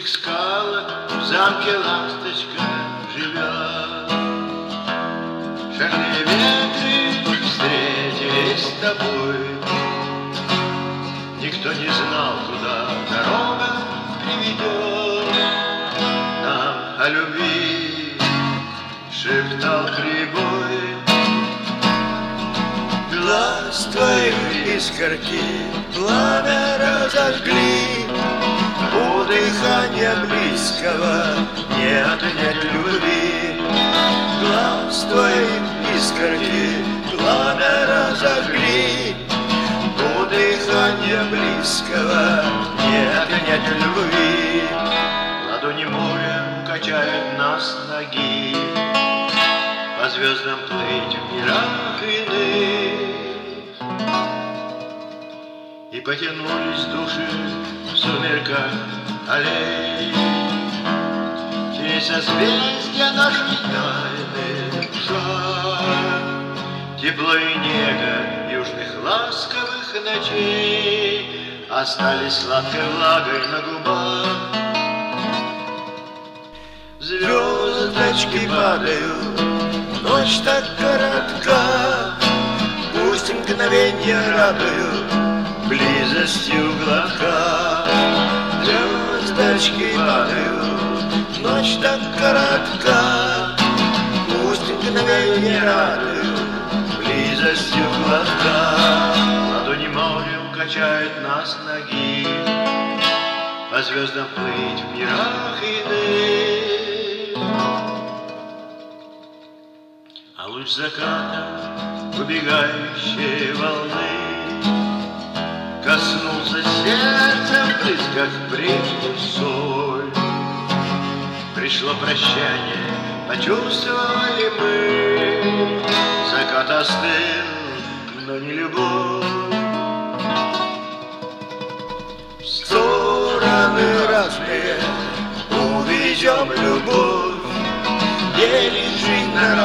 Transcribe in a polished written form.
высоких скалах в замке ласточка живет. Шальные ветры встретились с тобой, никто не знал, куда дорога приведет. Нам о любви шептал прибой. Глаз твоих искорки пламя разожгли, у дыхания близкого не отнять любви. Глаз твоих искорки пламя разожгли, у дыхания близкого не отнять любви. Ладони моря качают нас ноги, по звездам плыть в мирах иных. И потянулись души в сумерках аллей, через созвездия нашей тайны шар. Тепло и нега южных ласковых ночей остались сладкой влагой на губах. Звездочки падают, ночь так коротка, пусть мгновенья радуют близостью глотка. Звездочки падают, ночь так коротка, пусть мгновенья радуют близостью глотка. Ладони морем качают нас ноги, по звездам плыть в мирах иных. А луч заката убегающей волны коснулся сердцем, брызгав прежнюю соль. Пришло прощание, почувствовали мы, закат остыл, но не любовь. В стороны разные увезем любовь, делить жизнь на